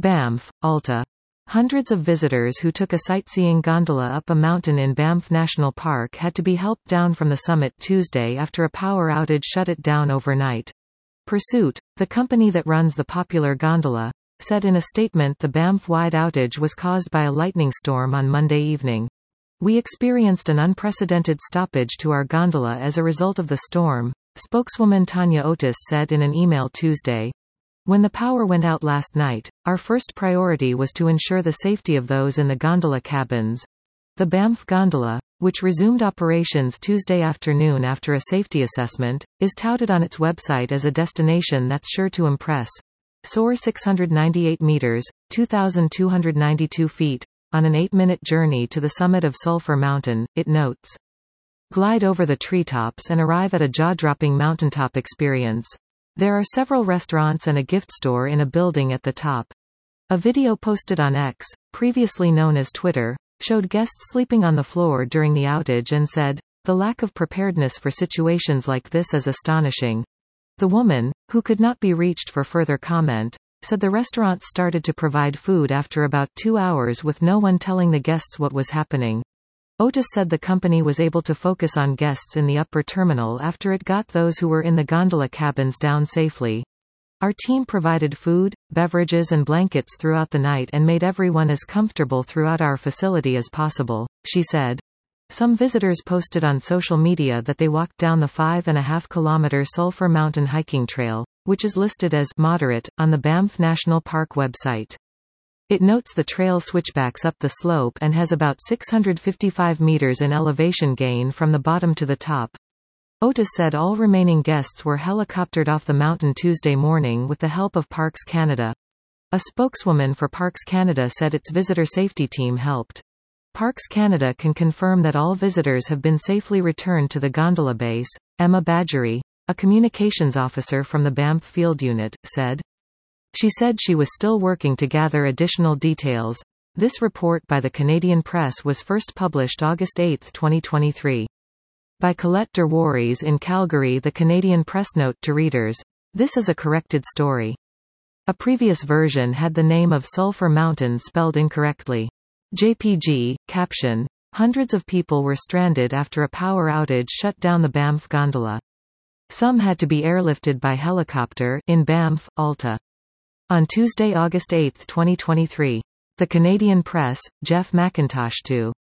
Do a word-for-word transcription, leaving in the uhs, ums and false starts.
Banff, Alta. Hundreds of visitors who took a sightseeing gondola up a mountain in Banff National Park had to be helped down from the summit Tuesday after a power outage shut it down overnight. Pursuit, the company that runs the popular gondola, said in a statement the Banff-wide outage was caused by a lightning storm on Monday evening. "We experienced an unprecedented stoppage to our gondola as a result of the storm," spokeswoman Tanya Otis said in an email Tuesday. "When the power went out last night, our first priority was to ensure the safety of those in the gondola cabins." The Banff gondola, which resumed operations Tuesday afternoon after a safety assessment, is touted on its website as a destination that's sure to impress. Soar six hundred ninety-eight meters, two thousand two hundred ninety-two feet, on an eight-minute journey to the summit of Sulphur Mountain, it notes. Glide over the treetops and arrive at a jaw-dropping mountaintop experience. There are several restaurants and a gift store in a building at the top. A video posted on X, previously known as Twitter, showed guests sleeping on the floor during the outage and said, "The lack of preparedness for situations like this is astonishing." The woman, who could not be reached for further comment, said the restaurant started to provide food after about two hours with no one telling the guests what was happening. Otis said the company was able to focus on guests in the upper terminal after it got those who were in the gondola cabins down safely. "Our team provided food, beverages and blankets throughout the night and made everyone as comfortable throughout our facility as possible," she said. Some visitors posted on social media that they walked down the five and a half kilometer Sulphur Mountain hiking trail, which is listed as moderate on the Banff National Park website. It notes the trail switchbacks up the slope and has about six hundred fifty-five meters in elevation gain from the bottom to the top. Otis said all remaining guests were helicoptered off the mountain Tuesday morning with the help of Parks Canada. A spokeswoman for Parks Canada said its visitor safety team helped. Parks Canada can confirm that all visitors have been safely returned to the gondola base, Emma Badgery, a communications officer from the Banff Field Unit, said. She said she was still working to gather additional details. This report by the Canadian Press was first published August eighth twenty twenty-three. By Colette Derwaries in Calgary. The Canadian Press note to readers. This is a corrected story. A previous version had the name of Sulphur Mountain spelled incorrectly. J P G, caption. Hundreds of people were stranded after a power outage shut down the Banff gondola. Some had to be airlifted by helicopter in Banff, Alta. On Tuesday, August eighth twenty twenty-three. The Canadian Press, Jeff McIntosh to